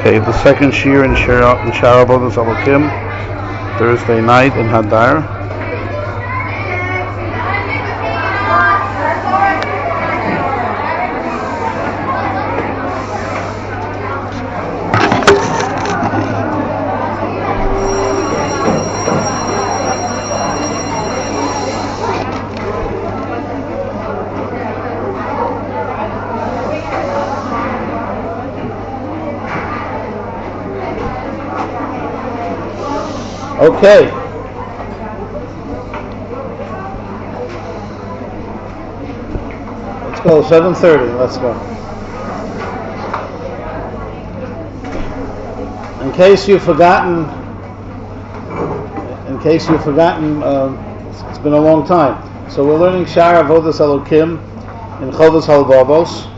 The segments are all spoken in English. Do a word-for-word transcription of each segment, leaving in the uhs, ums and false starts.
Okay, the second shir in Shara in Shara Avodas Elokim, Thursday night in Hadar. Okay. Let's go, seven thirty, let's go. In case you've forgotten, in case you've forgotten, uh, it's, it's been a long time. So we're learning Shara Avodas Elokim in Chovos Halvavos.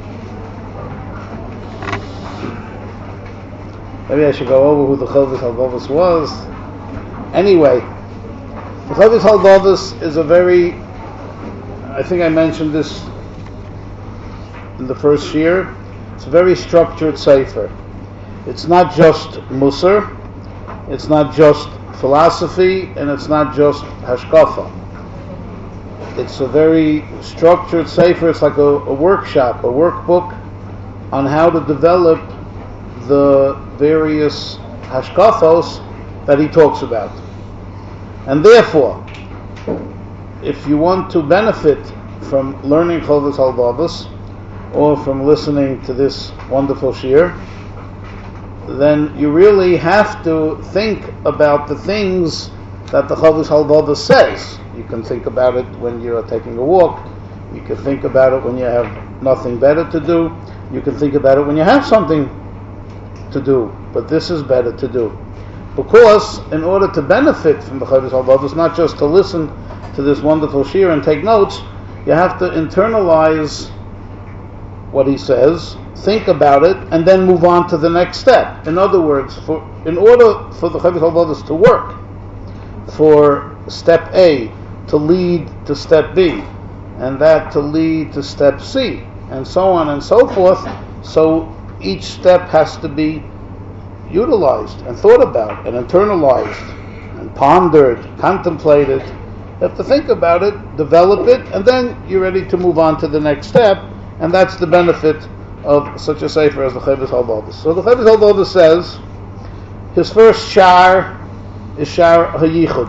Maybe I should go over who the Chovos Halvavos was. Anyway, the Chovos Halvavos is a very, I think I mentioned this in the first year, it's a very structured sefer. It's not just Musar, it's not just philosophy, and it's not just Hashkafa. It's a very structured sefer. It's like a, a workshop, a workbook on how to develop the various Hashkafos that he talks about. And therefore, if you want to benefit from learning Chovos Halvavos or from listening to this wonderful shir, then you really have to think about the things that the Chovos Halvavos says. You can think about it when you are taking a walk. You can think about it when you have nothing better to do. You can think about it when you have something to do. But this is better to do. Because in order to benefit from the Chovos Halvavos, not just to listen to this wonderful shir and take notes, you have to internalize what he says, think about it, and then move on to the next step. In other words, for in order for the Chovos Halvavos to work, for step A to lead to step B, and that to lead to step C, and so on and so forth, so each step has to be utilized and thought about and internalized and pondered, contemplated. You have to think about it, develop it, and then you're ready to move on to the next step, and that's the benefit of such a sefer as the Chovos Halvavos. So the Chovos Halvavos says his first shar is shar hayichud,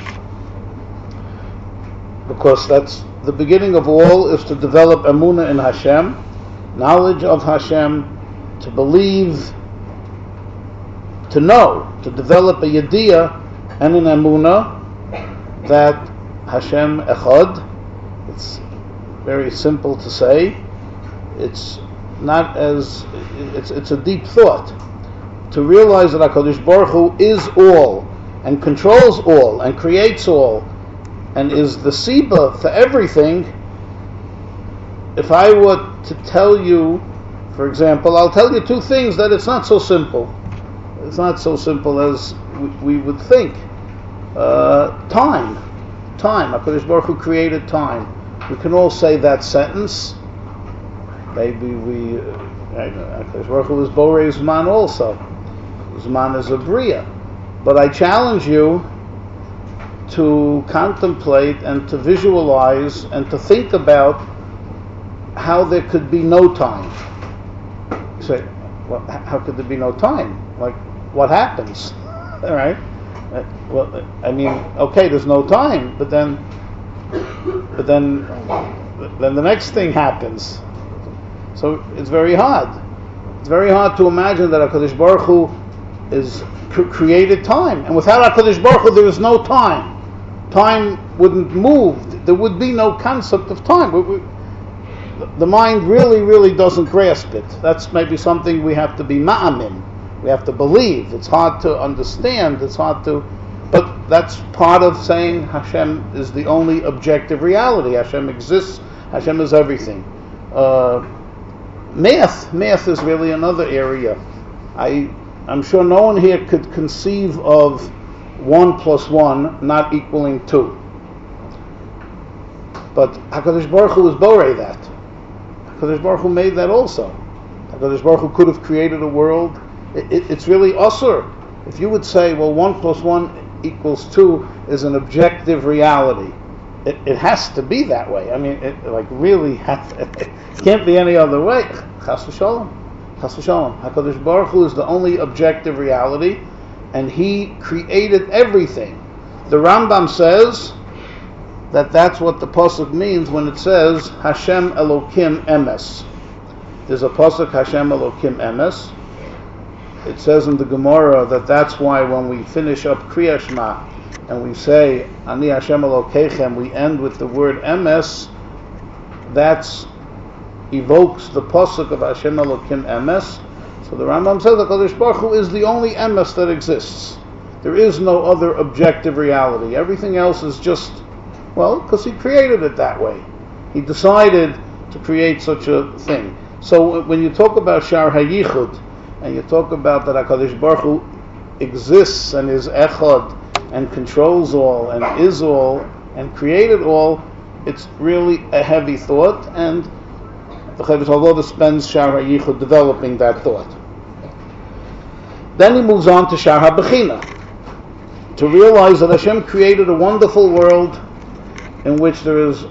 because that's the beginning of all, is to develop emunah in Hashem, knowledge of Hashem, to believe, to know, to develop a yediyah and an emunah that Hashem echad. It's very simple to say. It's not as it's it's a deep thought to realize that HaKadosh Baruch Hu is all and controls all and creates all and is the siba for everything. If I were to tell you, for example, I'll tell you two things that it's not so simple. It's not so simple as we, we would think. Uh, time. Time. HaKadosh Baruch Hu created time. We can all say that sentence. Maybe we... Uh, HaKadosh Baruch Hu is Borei Zman also. Zman is a Bria. But I challenge you to contemplate and to visualize and to think about how there could be no time. You say, well, how could there be no time? Like, what happens? All right. Uh, well, I mean, okay, there's no time, but then, but then, then the next thing happens. So it's very hard. It's very hard to imagine that HaKadosh Baruch Hu is cr- created time, and without HaKadosh Baruch Hu, there is no time. Time wouldn't move. There would be no concept of time. We, we, the mind really, really doesn't grasp it. That's maybe something we have to be ma'amim. We have to believe. It's hard to understand. It's hard to... But that's part of saying Hashem is the only objective reality. Hashem exists. Hashem is everything. Uh, math. Math is really another area. I, I'm sure no one here could conceive of one plus one not equaling two. But HaKadosh Baruch Hu is borei that. HaKadosh Baruch Hu made that also. HaKadosh Baruch Hu could have created a world It, it, it's really usur. If you would say, well, one plus one equals two is an objective reality, it, it has to be that way. I mean, it like really has, it can't be any other way. Chas v'sholom, chas v'sholom. HaKadosh Baruch Hu is the only objective reality, and He created everything. The Rambam says that that's what the pasuk means when it says Hashem Elokim Emes. There's a pasuk Hashem Elokim Emes. It says in the Gemara that that's why when we finish up Kriya Shema and we say Ani Hashem Elokechem, we end with the word Emes. That's evokes the pasuk of Hashem Elokim Emes. So the Rambam says that Kadosh Baruch Hu is the only Emes that exists. There is no other objective reality. Everything else is just, well, because He created it that way. He decided to create such a thing. So when you talk about Shar HaYichud, and you talk about that HaKadosh Baruch Hu exists and is echad and controls all and is all and created all, it's really a heavy thought, and the Chavis Halav spends Shar HaYichud developing that thought. Then he moves on to Shar HaBechina, to realize that Hashem created a wonderful world in which there is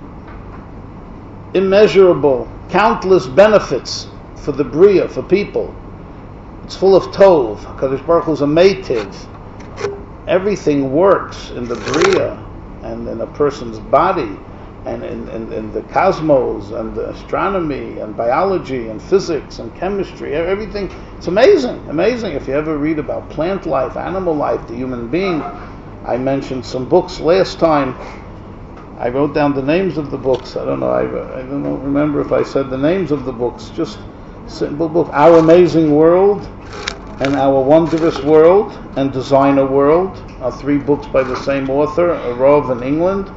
immeasurable, countless benefits for the Bria, for people. It's full of tov. HaKadosh Baruch Hu is a meitiv. Everything works in the Bria and in a person's body and in, in, in the cosmos and the astronomy and biology and physics and chemistry. Everything. It's amazing, amazing. If you ever read about plant life, animal life, the human being. I mentioned some books last time. I wrote down the names of the books. I don't know. I, I don't remember if I said the names of the books. Just simple book. Our Amazing World and Our Wondrous World and Designer World are three books by the same author, a Rav in England.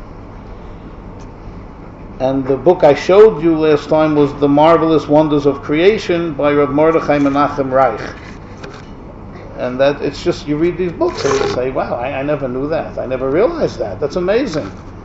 And the book I showed you last time was The Marvelous Wonders of Creation by Rav Mordechai Menachem Reich. And that it's just, you read these books and you say, wow, I, I never knew that. I never realized that. That's amazing.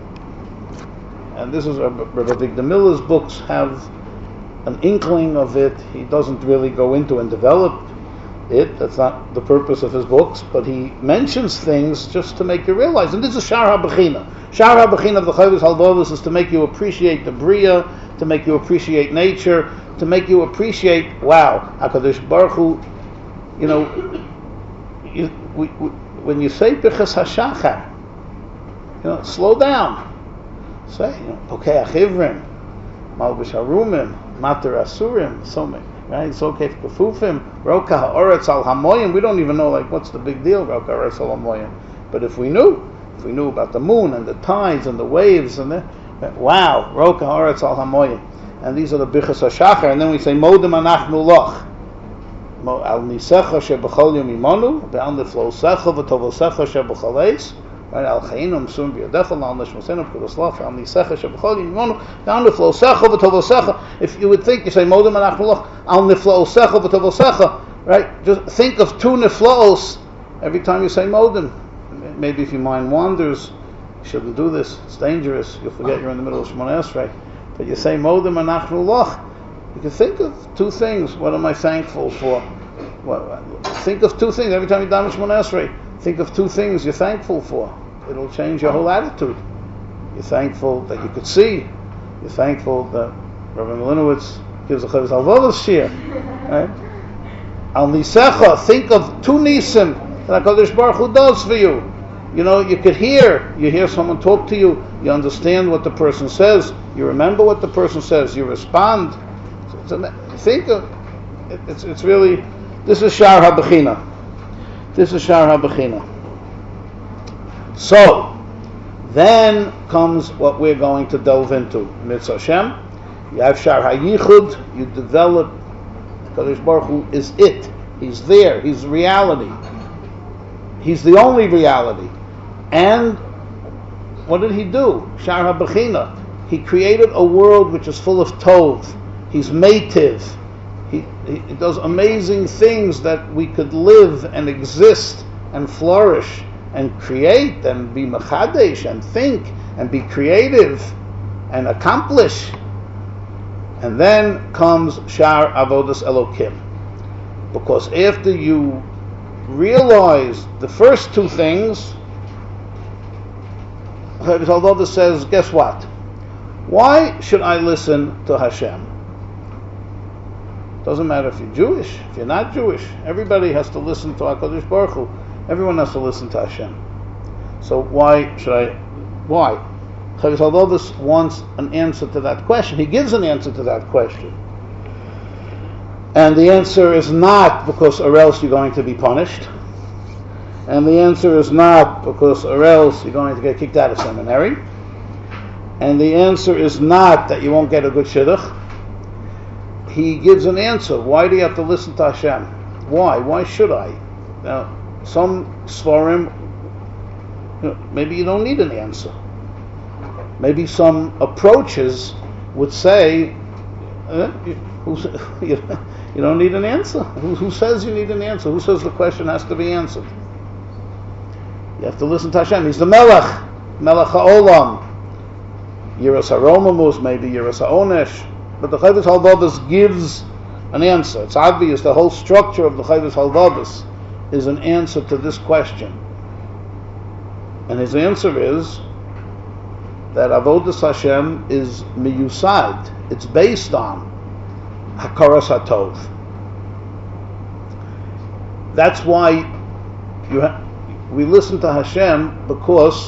And this is, Rav Avigdor Miller's books have an inkling of it. He doesn't really go into and develop it. That's not the purpose of his books, but he mentions things just to make you realize. And this is Shar HaBechina. Shar HaBechina of the Chavis Halvavos is to make you appreciate the Bria, to make you appreciate nature, to make you appreciate, wow, HaKadosh Baruch Hu, you know, you, we, we, when you say Birchas HaShachar, you know, slow down. Say, you know, Pokei Achivrim, Malbish Harumim, Mater Asurim, so many. Right? It's okay for Kefufim, Roka Ha'oretz Al Hamoyim. We don't even know, like, what's the big deal, Roka Ha'oretz Al Hamoyim. But if we knew, if we knew about the moon and the tides and the waves and the, wow, Roka Ha'oretz Al Hamoyim. And these are the Birchas HaShachar. And then we say, Modem Anachnu Loch. Al Nisecha Shebechol Yom Imonu, Be'al Niflosecha V'tovosecha Shebechol Eis. Right, al chayinum sum biyadechel al neshmasenum kudoslach al nisecha shebechol yimonu down niflosecha v'tovosecha. If you would think, you say modem anachnuloch al niflosecha v'tovosecha. Right, just think of two niflaos every time you say modem. Maybe if your mind wanders, you shouldn't do this. It's dangerous. You'll forget you're in the middle of Shemona Esrei. But you say modem anachnuloch. You can think of two things. What am I thankful for? What, think of two things every time you daven Shemona Esrei. Think of two things you're thankful for. It'll change your whole attitude. You're thankful that you could see. You're thankful that Rabbi Milinowitz gives a Chavis Halvavos shir. Right? Al Nisecha, think of two nisim that HaKadosh Baruch Hu does for you. You know, you could hear, you hear someone talk to you, you understand what the person says, you remember what the person says, you respond. So it's, think of, it, it's, it's really, this is Shar HaBechina. This is Shar HaBechina. So, then comes what we're going to delve into. Mitzvah Hashem, you have Shar HaYichud, you develop, Kadosh Baruch Hu is it. He's there, he's reality. He's the only reality. And what did he do? Shar HaBechina. He created a world which is full of tov. He's meitiv. He, he does amazing things that we could live and exist and flourish and create and be mechadesh and think and be creative and accomplish. And then comes Shar Avodas Elokim. Because after you realize the first two things, Chavos says, guess what? Why should I listen to Hashem? Doesn't matter if you're Jewish, if you're not Jewish. Everybody has to listen to HaKadosh Baruch Hu. Everyone has to listen to Hashem. So why should I? Why? Chavos wants an answer to that question. He gives an answer to that question. And the answer is not because or else you're going to be punished. And the answer is not because or else you're going to get kicked out of seminary. And the answer is not that you won't get a good shidduch. He gives an answer. Why do you have to listen to Hashem? Why? Why should I? Now, some svarim, you know, maybe you don't need an answer. Maybe some approaches would say, uh, you, you don't need an answer. Who, who says you need an answer? Who says the question has to be answered? You have to listen to Hashem. He's the Melech, Melech HaOlam. Yiras HaRomamus, maybe Yiras HaOnesh. But the Chovos HaLevavos gives an answer. It's obvious the whole structure of the Chovos HaLevavos is an answer to this question. And his answer is that Avodas Hashem is miyusad. It's based on Hakaras HaTov. That's why you ha- we listen to Hashem because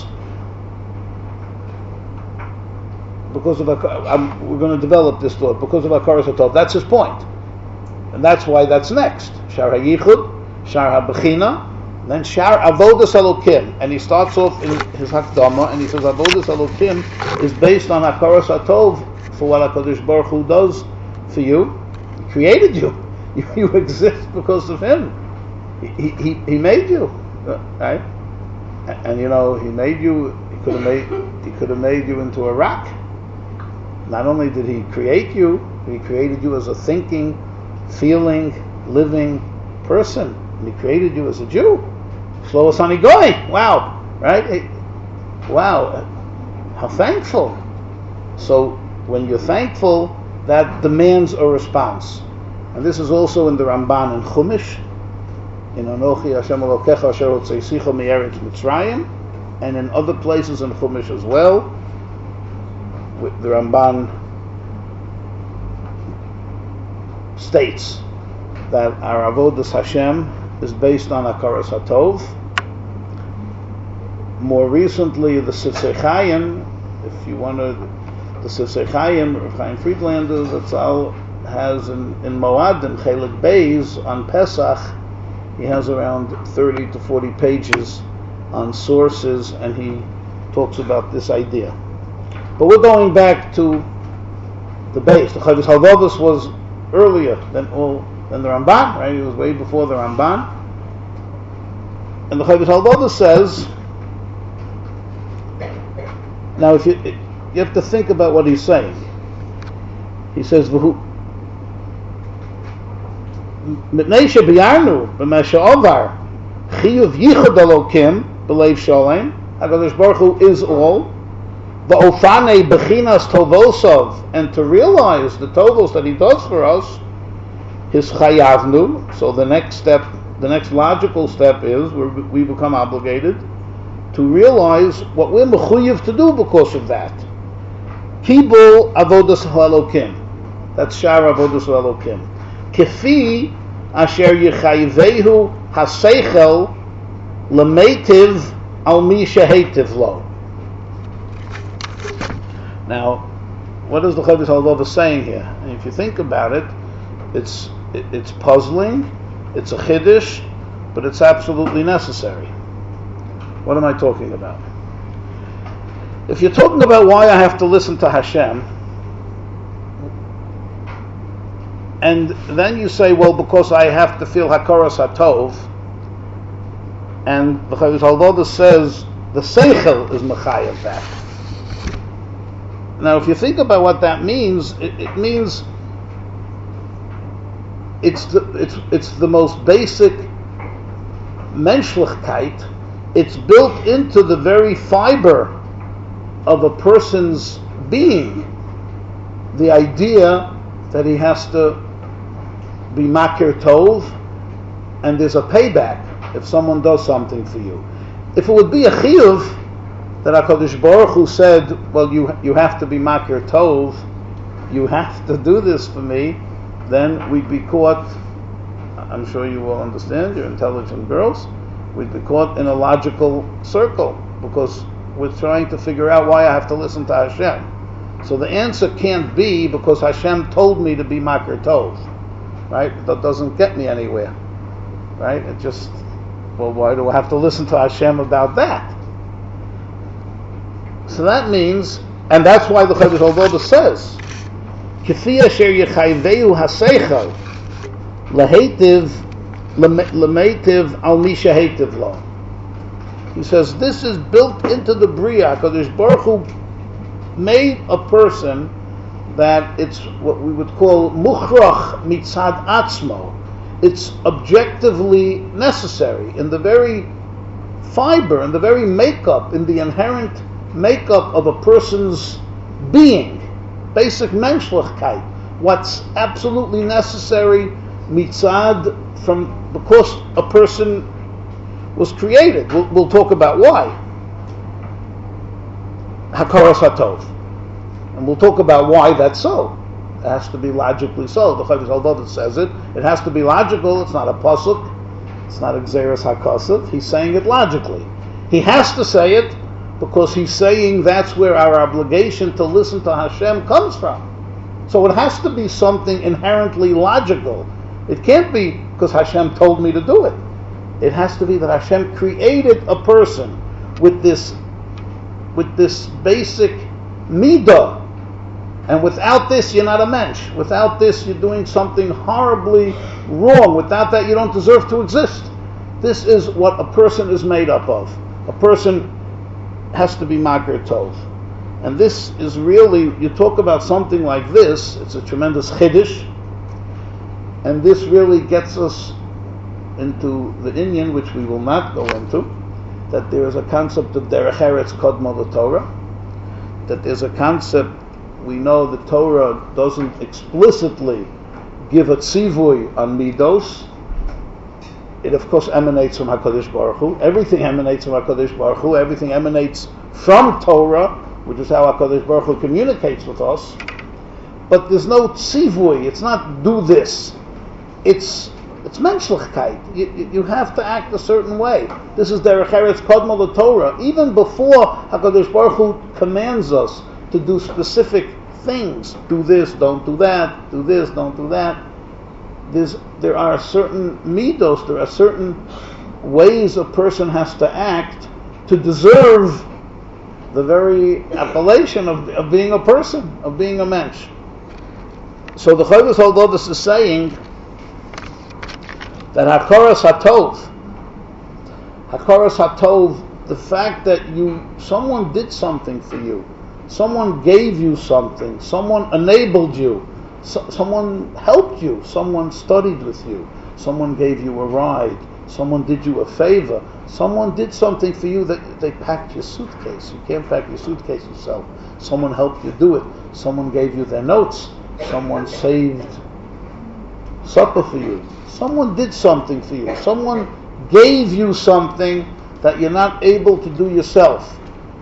because of um, we're going to develop this thought because of Hakaras HaTov. That's his point, and that's why that's next. Shar HaYichud, Shar HaBechina, then Shar Avodas Elokim, and he starts off in his Hakdama and he says Avodas Elokim is based on Hakaras HaTov for what HaKadosh Baruch Hu does for you. He created you. You, you exist because of him. He, he he made you, right? And, and you know he made you. He could have made he could have made you into a rock. Not only did he create you, he created you as a thinking, feeling, living person. And he created you as a Jew. Slow us on goy. Wow, right? Wow, how thankful. So when you're thankful, that demands a response. And this is also in the Ramban and Chumash, in Anochi Hashem Elokecha Asher Hotzeisicha Me'eretz Mitzrayim, and in other places in Chumash as well. The Ramban states that our Avodas Hashem is based on Hakaras HaTov. More recently, the Sifsei Chaim, if you want to, the Sifsei Chaim, Rav Chaim Friedlander, Zatzal has in, in Moad, in Chelik Beis, on Pesach, he has around thirty to forty pages on sources, and he talks about this idea. But we're going back to the base. The Chovos HaLevavos was earlier than all than the Ramban, right? It was way before the Ramban. And the Chovos HaLevavos says, now if you you have to think about what he's saying. He says, "V'hu mitnei shebiarnu b'mesha ovar chiyuv yichud elokim b'leiv shalem." HaKadosh Baruch Hu is all. The ofane bechinas tovosov, and to realize the tovos that he does for us, his chayavnu. So the next step, the next logical step is where we become obligated to realize what we're mechuyev to do because of that. Kibul avodas ha'elokim. That's shar avodas ha'elokim. Kefi asher yichayvehu haseichel lemeitiv al mi sheheitiv lo. Now, what is the Chovos HaLevavos saying here? And if you think about it, it's it, it's puzzling, it's a chiddush, but it's absolutely necessary. What am I talking about? If you're talking about why I have to listen to Hashem, and then you say, well, because I have to feel Hakaras HaTov, and the Chovos HaLevavos says the Seichel is mechayev that. Now, if you think about what that means, it, it means it's the it's it's the most basic menschlichkeit. It's built into the very fiber of a person's being. The idea that he has to be makir tov, and there's a payback if someone does something for you. If it would be a chiyuv that HaKadosh Baruch Hu said, well, you you have to be makir tov, you have to do this for me, then we'd be caught, I'm sure you will understand, you're intelligent girls, we'd be caught in a logical circle, because we're trying to figure out why I have to listen to Hashem. So the answer can't be because Hashem told me to be makir tov, right? That doesn't get me anywhere, right? It just, well, why do I have to listen to Hashem about that? So that means, and that's why the Chodesh Halvoda says, K'fi asher yechayveu haseichel laheitiv lemeitiv al mi sheheitiv lo. He says this is built into the Bria. HaKadosh Baruch Hu made a person that it's what we would call mukhrach mitzad atzmo. It's objectively necessary in the very fiber, in the very makeup, in the inherent makeup of a person's being, basic menschlichkeit, what's absolutely necessary mitzad from because a person was created. We'll, we'll talk about why. Hakaras hatov, and we'll talk about why that's so. It has to be logically so. The Chodesh Halvoda says it. It has to be logical. It's not a pasuk. It's not a gzeras hakosov. He's saying it logically. He has to say it because he's saying that's where our obligation to listen to Hashem comes from. So it has to be something inherently logical. It can't be because Hashem told me to do it. It has to be that Hashem created a person with this, with this basic midah. And without this, you're not a mensch. Without this, you're doing something horribly wrong. Without that, you don't deserve to exist. This is what a person is made up of. A person has to be makir tov. And this is really, you talk about something like this, it's a tremendous chiddush. And this really gets us into the inyan, which we will not go into, that there is a concept of derech eretz kodma l'Torah, that there's a concept. We know the Torah doesn't explicitly give a tzivui on midos. It of course emanates from HaKadosh Baruch Hu. Everything emanates from HaKadosh Baruch Hu. Everything emanates from Torah, which is how HaKadosh Baruch Hu communicates with us. But there's no tzivui. It's not do this. It's it's menschlichkeit. You, you have to act a certain way. This is derech eretz kodma l'Torah. Even before HaKadosh Baruch Hu commands us to do specific things, do this, don't do that, do this, don't do that. There's, there are certain midos, there are certain ways a person has to act to deserve the very appellation of, of being a person, of being a mensch. So the Chodesh Halvoda is saying that hakaras hatov, hakaras hatov, the fact that you, someone did something for you, someone gave you something, someone enabled you, so, someone helped you, someone studied with you, someone gave you a ride, someone did you a favor, someone did something for you, that they packed your suitcase. You can't pack your suitcase yourself. Someone helped you do it. Someone gave you their notes. Someone saved supper for you. Someone did something for you. Someone gave you something that you're not able to do yourself.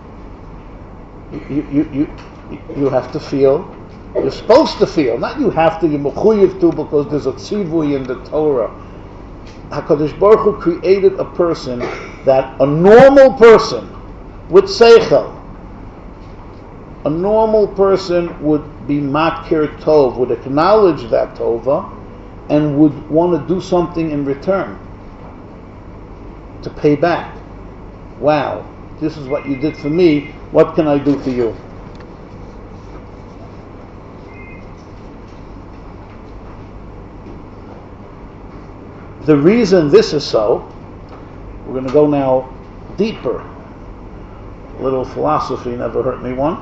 You, you, you, you have to feel, you're supposed to feel, not you have to, you're mechuyev to because there's a tzivui in the Torah. HaKadosh Baruch Hu created a person that a normal person with seichel, a normal person would be makir tov, would acknowledge that tova, and would want to do something in return to pay back. Wow, this is what you did for me. What can I do for you? The reason this is so, we're going to go now deeper. A little philosophy never hurt me one.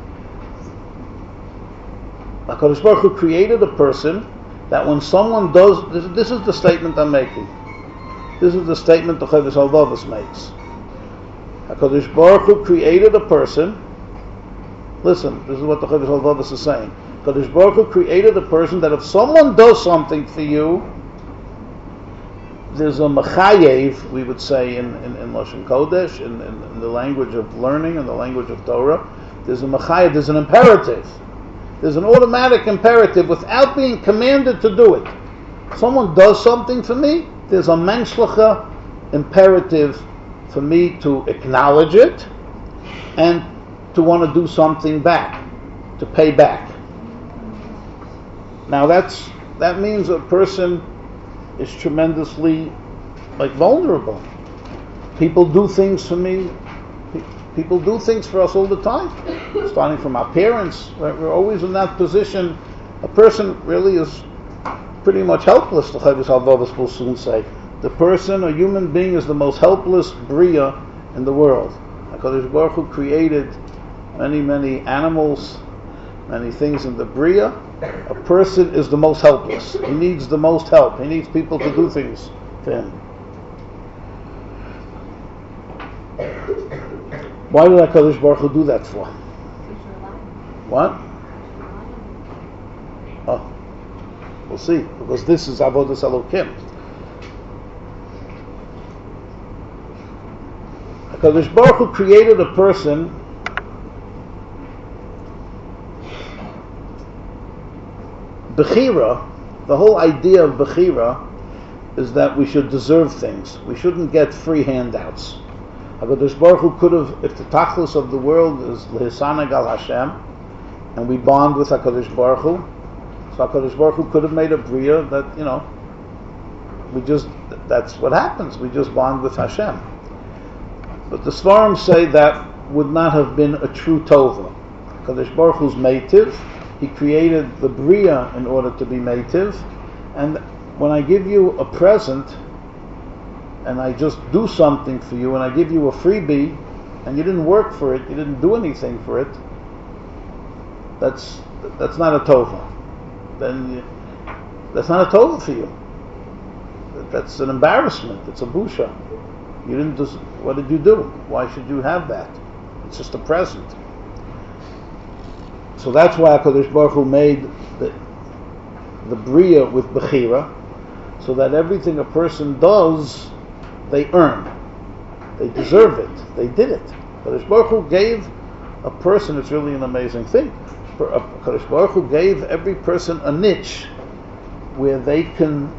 HaKadosh Baruch Hu created a person that when someone does, this, this is the statement I'm making. This is the statement the Chodesh Halvoda makes. HaKadosh Baruch Hu created a person. Listen, this is what the Chodesh Halvoda is saying. HaKadosh Baruch Hu created a person that if someone does something for you, there's a mechayev, we would say in, in, in Lashon Kodesh, in, in, in the language of learning and the language of Torah. There's a mechayev, there's an imperative. There's an automatic imperative without being commanded to do it. Someone does something for me, there's a menschliche imperative for me to acknowledge it and to want to do something back, to pay back. Now that's that means a person is tremendously like vulnerable. People do things for me. People do things for us all the time, starting from our parents. We're always in that position. A person really is pretty much helpless. The Chavis Halvavis will soon say, the person, a human being, is the most helpless bria in the world. HaKadosh Baruch Hu created many, many animals, many things in the bria. A person is the most helpless. He needs the most help. He needs people to do things for him. Why did HaKadosh Baruch Hu do that for? What? Oh, we'll see. Because this is Avodas Elokim. HaKadosh Baruch Hu created a person Bechira, the whole idea of Bechira is that we should deserve things. We shouldn't get free handouts. HaKadosh Baruch Hu could have, if the tachlis of the world is L'Hisaneg al Hashem, and we bond with HaKadosh Baruch Hu, so HaKadosh Baruch Hu could have made a bria that, you know, we just, that's what happens. We just bond with Hashem. But the Svarim say that would not have been a true Tova. HaKadosh Baruch Hu's meitiv, He created the bria in order to be meitiv, and when I give you a present and I just do something for you and I give you a freebie and you didn't work for it, you didn't do anything for it, that's that's not a tova. Then you, that's not a tova for you. That's an embarrassment. It's a busha. You didn't just, what did you do? Why should you have that? It's just a present. So that's why HaKadosh Baruch Hu made the, the bria with bechira, so that everything a person does, they earn. They deserve it. They did it. HaKadosh Baruch Hu gave a person, it's really an amazing thing, HaKadosh Baruch Hu gave every person a niche where they can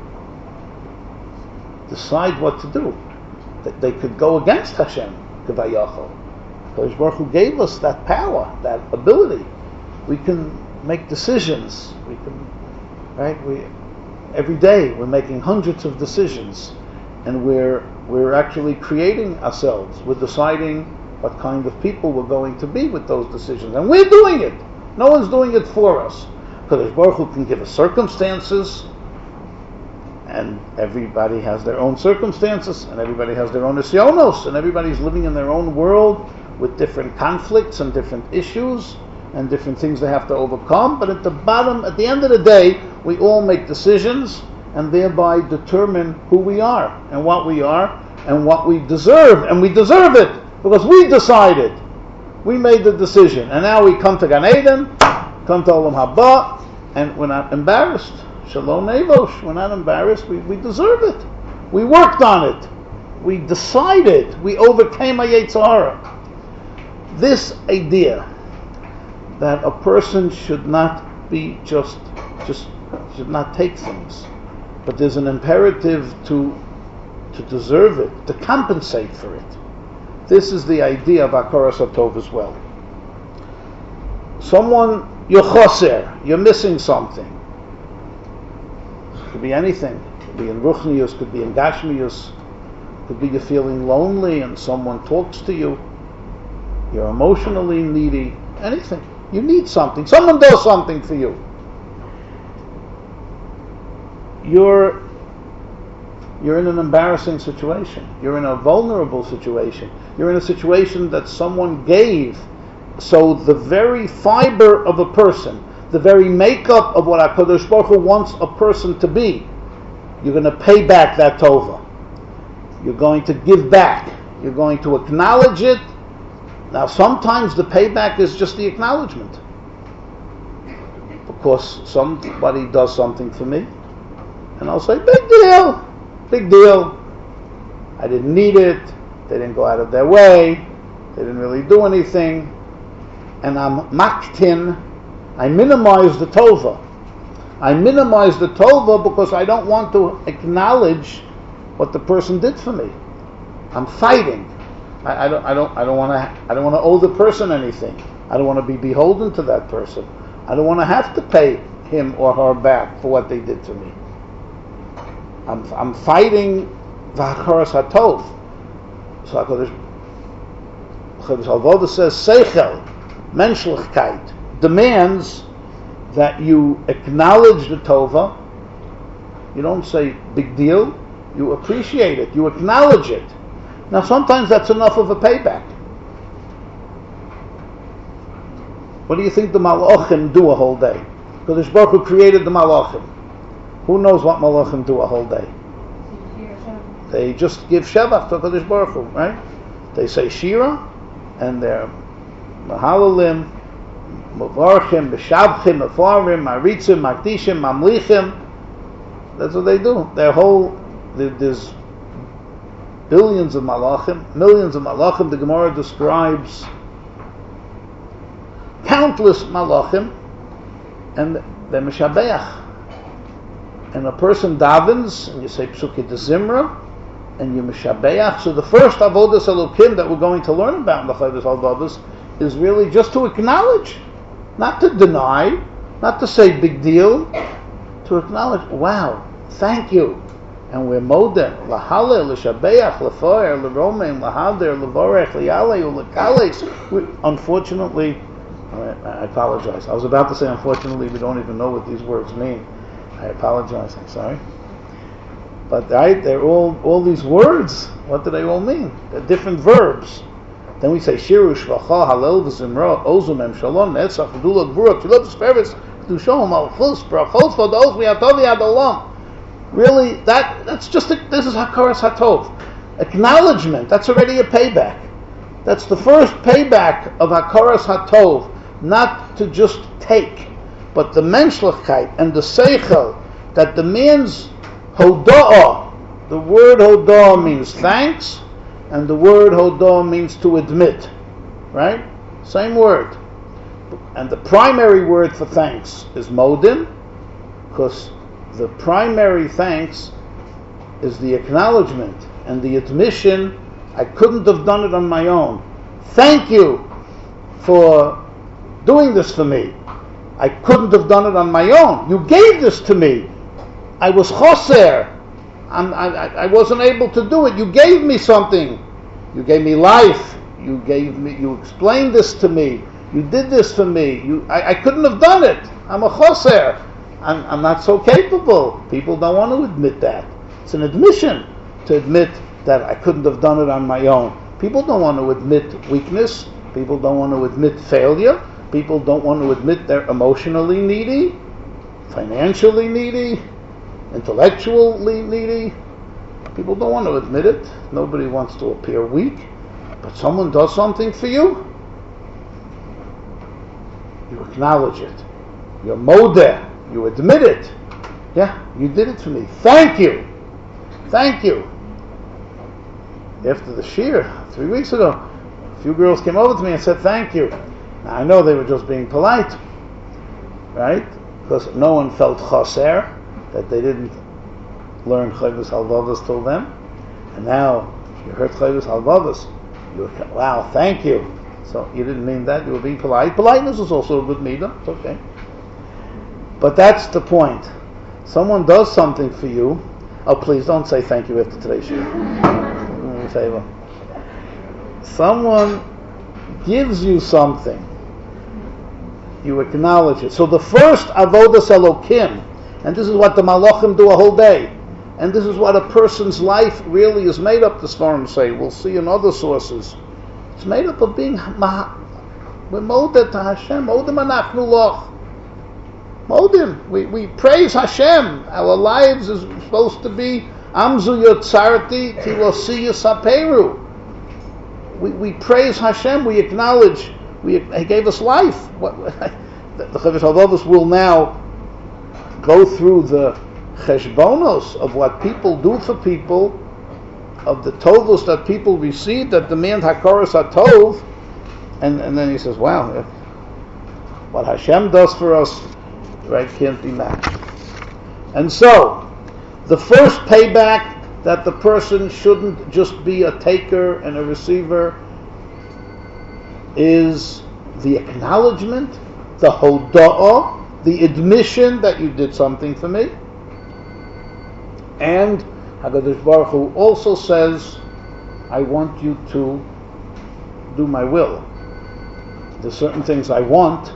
decide what to do. That they could go against Hashem, Kavayachol. HaKadosh Baruch Hu gave us that power, that ability. We can make decisions. We can, right? We every day we're making hundreds of decisions, and we're we're actually creating ourselves. We're deciding what kind of people we're going to be with those decisions, and we're doing it. No one's doing it for us. Because Baruch Hu can give us circumstances, and everybody has their own circumstances, and everybody has their own nisyonos, and everybody's living in their own world with different conflicts and different issues and different things they have to overcome. But at the bottom, at the end of the day, we all make decisions and thereby determine who we are and what we are and what we deserve. And we deserve it because we decided. We made the decision. And now we come to Gan Eden, come to Olam Haba, and we're not embarrassed. Shalom Nevosh, we're not embarrassed. We, we deserve it. We worked on it. We decided. We overcame a Yetzer Hara. This idea that a person should not be just, just should not take things, but there's an imperative to to deserve it, to compensate for it. This is the idea of Hakaras HaTov as well. Someone, you're choser, you're missing something. It could be anything. It could be in Ruchnius, could be in Gashmius, could be you're feeling lonely and someone talks to you. You're emotionally needy. Anything. You need something. Someone does something for you. You're you're in an embarrassing situation. You're in a vulnerable situation. You're in a situation that someone gave. So the very fiber of a person, the very makeup of what HaKadosh Baruch Hu wants a person to be, you're going to pay back that tova. You're going to give back. You're going to acknowledge it. Now, sometimes the payback is just the acknowledgement. Because somebody does something for me, and I'll say, big deal. big deal. I didn't need it. They didn't go out of their way. They didn't really do anything. And I'm maktin. I minimize the tova. I minimize the tova because I don't want to acknowledge what the person did for me. I'm fighting. I, I don't. I don't. I don't want to. I don't want to owe the person anything. I don't want to be beholden to that person. I don't want to have to pay him or her back for what they did to me. I'm. I'm fighting v'hakaras hatov. So Hakadosh Avoda says seichel, menschlichkeit, demands that you acknowledge the tova. You don't say big deal. You appreciate it. You acknowledge it. Now sometimes that's enough of a payback. What do you think the malachim do a whole day? Because Baruch Hu created the malachim. Who knows what malachim do a whole day? They just give Shevach to Kadosh Baruch Hu, right? They say Shira, and they're Mahalalim, Mavarchim, Meshabchim, Mefarim, Maritzim, Makdishim, Mamlichim. That's what they do. Their whole, there's billions of malachim, millions of malachim. The Gemara describes countless malachim, and they're Meshabeach. And a person davens, and you say Psukei de Zimra, and you Meshabeach. So the first Avodas Elokim that we're going to learn about in the Chovos HaLevavos is really just to acknowledge, not to deny, not to say big deal, to acknowledge, wow, thank you. And we're modern, Lahalel, L'Shabeach, Lefoer, L'Romein, Lahader, L'Vorech, L'Yalei, L'Kales. Unfortunately, I apologize. I was about to say unfortunately we don't even know what these words mean. I apologize, I'm sorry. But right, they're all all these words, what do they all mean? They're different verbs. Then we say Shiru, Shvacha, Halel, V'Zimra, Ozum, Em Shalom, Netzach, V'Dula, Gvura, Tfilah, Tisperes, V'Dushom, Malchus, Brachos, V'Dos, V'Yatov, V'Yadolam. Really, that that's just a, this is Hakaras Hatov. Acknowledgement, that's already a payback. That's the first payback of Hakaras Hatov, not to just take, but the menschlichkeit and the seichel that demands hoda'ah. The word hoda'ah means thanks, and the word hoda'ah means to admit. Right? Same word. And the primary word for thanks is modim, because the primary thanks is the acknowledgement and the admission, I couldn't have done it on my own. Thank you for doing this for me. I couldn't have done it on my own. You gave this to me. I was choser. I'm, I, I wasn't able to do it. You gave me something. You gave me life. You gave me. You explained this to me. You did this for me. You, I, I couldn't have done it. I'm a choser. I'm, I'm not so capable. People don't want to admit that. It's an admission to admit that I couldn't have done it on my own. People don't want to admit weakness. People don't want to admit failure. People don't want to admit they're emotionally needy, financially needy, intellectually needy. People don't want to admit it. Nobody wants to appear weak. But someone does something for you, you acknowledge it. You're modeh. You admit it. Yeah, you did it for me. Thank you. Thank you. After the shir, three weeks ago, a few girls came over to me and said thank you. Now, I know they were just being polite, right? Because no one felt chaser, that they didn't learn Chovos HaLevavos till then. And now you heard Chovos HaLevavos. You were, wow, thank you. So you didn't mean that. You were being polite. Politeness is also a good midah. It's okay. But that's the point. Someone does something for you. Oh, please don't say thank you after today's shir. Do me a favor. Someone gives you something. You acknowledge it. So the first avodas elokim, and this is what the malachim do a whole day, and this is what a person's life really is made up, the Sfarim say. We'll see in other sources. It's made up of being we're modeh to Hashem. Modim anachnu loch. Modim. We, we praise Hashem. Our lives is supposed to be Amzu yotzarti tilosi yisaperu. We we praise Hashem. We acknowledge. We He gave us life. What, the Chovos HaLevavos will now go through the cheshbonos of what people do for people, of the tovos that people receive that demand hakaras hatov, and, and then he says, wow, what Hashem does for us, right, can't be matched. And so, the first payback that the person shouldn't just be a taker and a receiver is the acknowledgement, the hoda'ah, the admission that you did something for me. And HaKadosh Baruch Hu also says, I want you to do my will. There's certain things I want,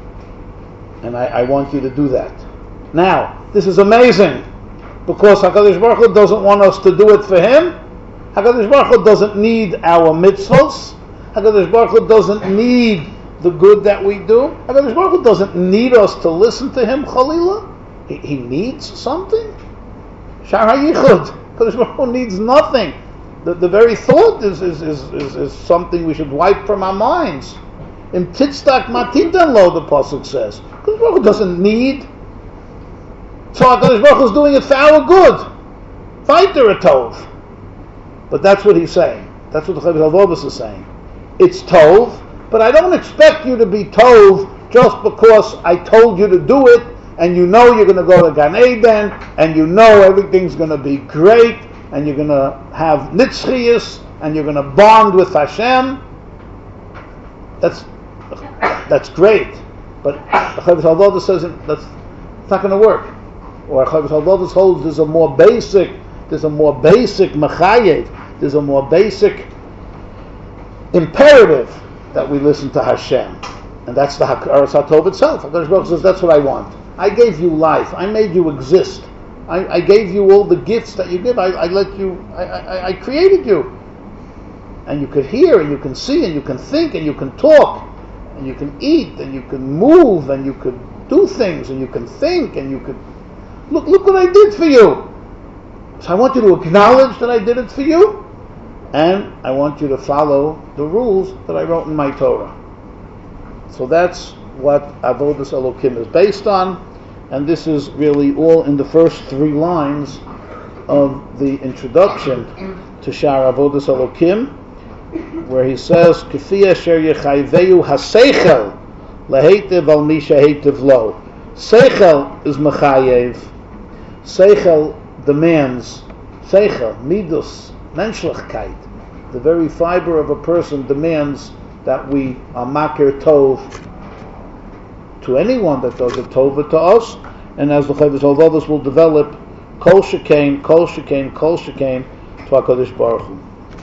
and I, I want you to do that. Now, this is amazing, because HaKadosh Baruch Hu doesn't want us to do it for Him. HaKadosh Baruch Hu doesn't need our mitzvahs. HaKadosh Baruch Hu doesn't need the good that we do. HaKadosh Baruch Hu doesn't need us to listen to Him, Chalila. He, he needs something. Shar HaYichud. HaKadosh Baruch Hu needs nothing. The, the very thought is, is, is, is, is something we should wipe from our minds. In Titztak Matitan Lo, the Pasuk says. HaKadosh Baruch Hu doesn't need. So HaKadosh Baruch Hu is doing it for our good. Fighter a tov. But that's what he's saying. That's what the Chavis Halvovus is saying. It's tov, but I don't expect you to be tov just because I told you to do it, and you know you're going to go to Gan Eden, and you know everything's going to be great, and you're going to have nitzchias, and you're going to bond with Hashem. That's that's great, but the Chavis Halvovus says that's it's not going to work. Or Chavis Halvovus holds there's a more basic, there's a more basic mechayev, there's a more basic imperative that we listen to Hashem, and that's the Hakaras Hatov itself. HaKadosh Baruch Hu says, that's what I want. I gave you life. I made you exist. I, I gave you all the gifts that you give. I, I let you. I, I, I created you, and you could hear, and you can see, and you can think, and you can talk, and you can eat, and you can move, and you could do things, and you can think, and you could look. Look what I did for you. So I want you to acknowledge that I did it for you. And I want you to follow the rules that I wrote in my Torah. So that's what Avodas Elokim is based on, and this is really all in the first three lines of the introduction to Shar Avodas Elokim, where he says, "K'fi asher yechayveu haseichel laheitiv al mi sheheitiv lo." Seichel is mechayev. Seichel demands. Seichel, midus, menschlichkeit, the very fiber of a person demands that we are makir tov to anyone that does a tova to us, and as the Chavis Halvovus will develop, kol shekain, kol shekain, kol shekain to HaKadosh Baruch Hu.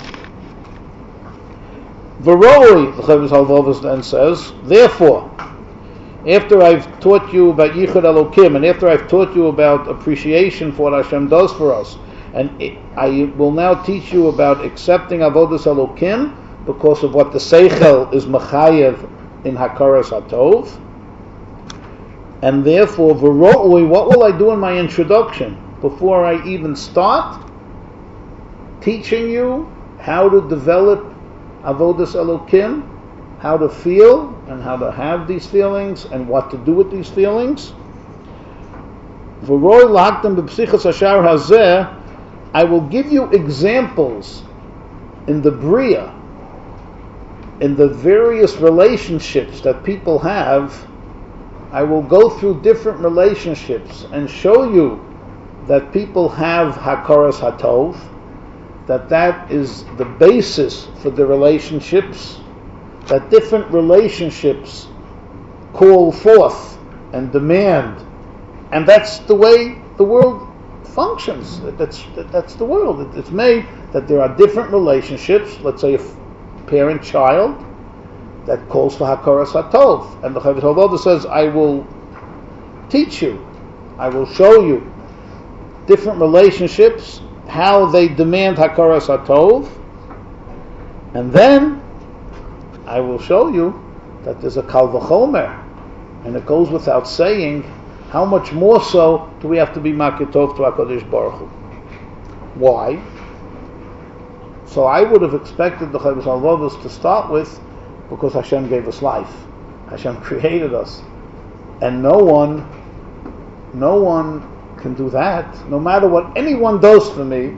V'roi, the Chavis Halvovus then says, therefore, after I've taught you about Yichud Elokim, and after I've taught you about appreciation for what Hashem does for us, and I will now teach you about accepting Avodas Elokim because of what the Seichel is Mechayev in Hakaras Hatov. And therefore, V'ro'ui, what will I do in my introduction before I even start teaching you how to develop Avodas Elokim, how to feel and how to have these feelings and what to do with these feelings? V'ro'ui l'haktem b'psichas hashar hazeh, I will give you examples in the Bria, in the various relationships that people have. I will go through different relationships and show you that people have Hakaras Hatov, that that is the basis for the relationships, that different relationships call forth and demand, and that's the way the world functions. That's that's the world. It's made that there are different relationships. Let's say a parent-child that calls for Hakaras Hatov, and the Chavis Halvovus says, "I will teach you, I will show you different relationships, how they demand Hakaras Hatov, and then I will show you that there's a Kal V'chomer, and it goes without saying. How much more so do we have to be Makir Tov to HaKadosh Baruch Hu? Why? So I would have expected the Chavis Halvovus to start with, because Hashem gave us life. Hashem created us. And no one, no one can do that. No matter what anyone does for me,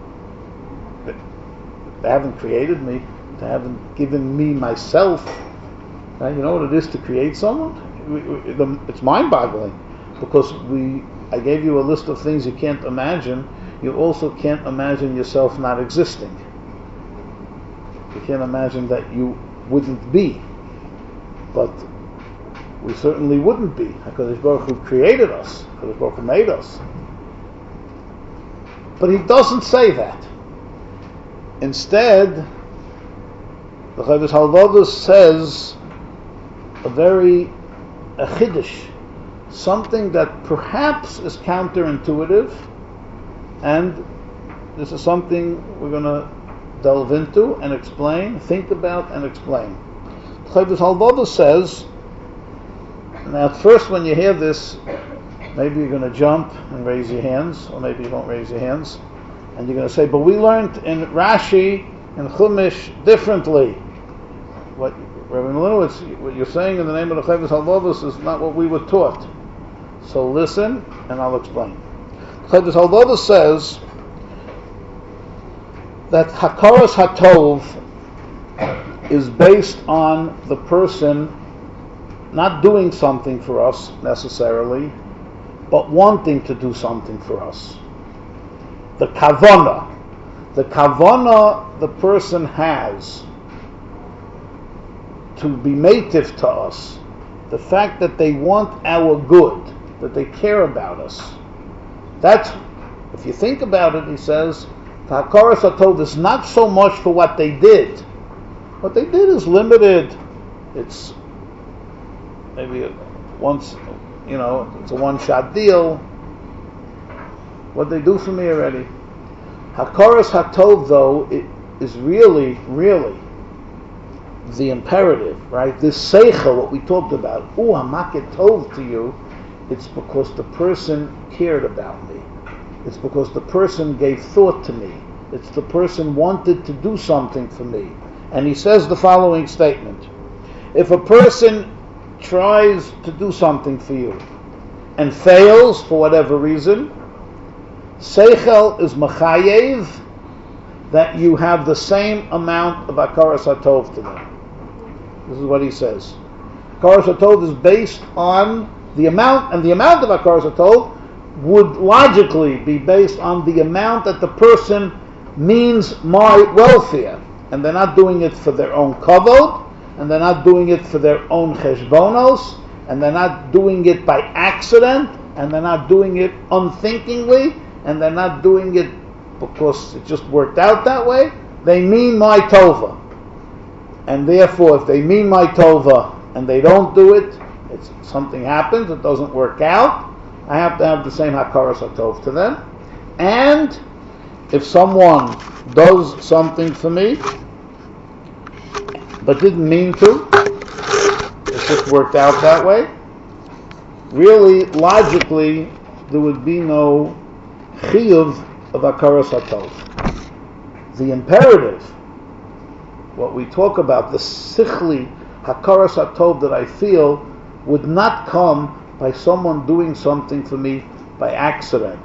they haven't created me. They haven't given me myself. Right? You know what it is to create someone? It's mind-boggling, because we. I gave you a list of things you can't imagine. You also can't imagine yourself not existing. You can't imagine that you wouldn't be. But we certainly wouldn't be. HaKadosh Baruch Hu created us. HaKadosh Baruch Hu made us. But he doesn't say that. Instead, the Chovos Halvados says a very a chiddush, something that perhaps is counterintuitive, and this is something we're going to delve into and explain, think about and explain. The Chovos Halvados says, now at first when you hear this, maybe you're going to jump and raise your hands, or maybe you won't raise your hands, and you're going to say, but we learned in Rashi and Chumash differently. What, Rabbi Milinowitz, what you're saying in the name of the Chovos Halvados is not what we were taught. So listen, and I'll explain. Chovos Halvados says that Hakaras Hatov is based on the person not doing something for us necessarily, but wanting to do something for us. The kavana, the kavana the person has to be mative to us, the fact that they want our good, that they care about us. That's, if you think about it, he says, the Hakaras Hatov is not so much for what they did. What they did is limited. It's maybe once, you know, it's a one-shot deal. What they do for me already. Hakaras Hatov, though, it is really, really the imperative, right? This seichel, what we talked about, ooh, hamaket tov to you, it's because the person cared about me. It's because the person gave thought to me. It's the person wanted to do something for me. And he says the following statement: if a person tries to do something for you and fails for whatever reason, seichel is machayev that you have the same amount of hakaras hatov to them. This is what he says. Hakaras hatov is based on the amount, and the amount of hakaras hatov would logically be based on the amount that the person means my welfare, and they're not doing it for their own kavod, and they're not doing it for their own cheshbonos, and they're not doing it by accident, and they're not doing it unthinkingly, and they're not doing it because it just worked out that way. They mean my tova. And therefore, if they mean my tova and they don't do it, it's, something happens, it doesn't work out, I have to have the same hakaras hatov to them. And if someone does something for me, but didn't mean to, it just worked out that way, really, logically, there would be no chiyuv of hakaras hatov. The imperative, what we talk about, the sichli hakaras hatov that I feel, would not come by someone doing something for me by accident,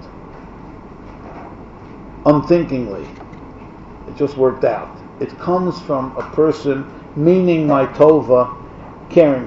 unthinkingly. It just worked out. It comes from a person meaning my tova, caring